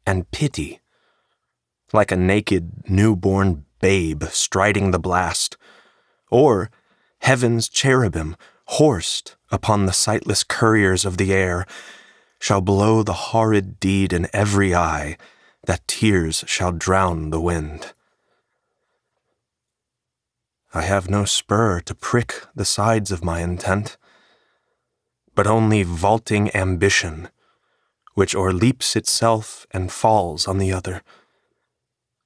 and pity, like a naked, newborn babe striding the blast, or heaven's cherubim, horsed upon the sightless couriers of the air, shall blow the horrid deed in every eye, that tears shall drown the wind. I have no spur to prick the sides of my intent, but only vaulting ambition, which o'erleaps itself and falls on the other,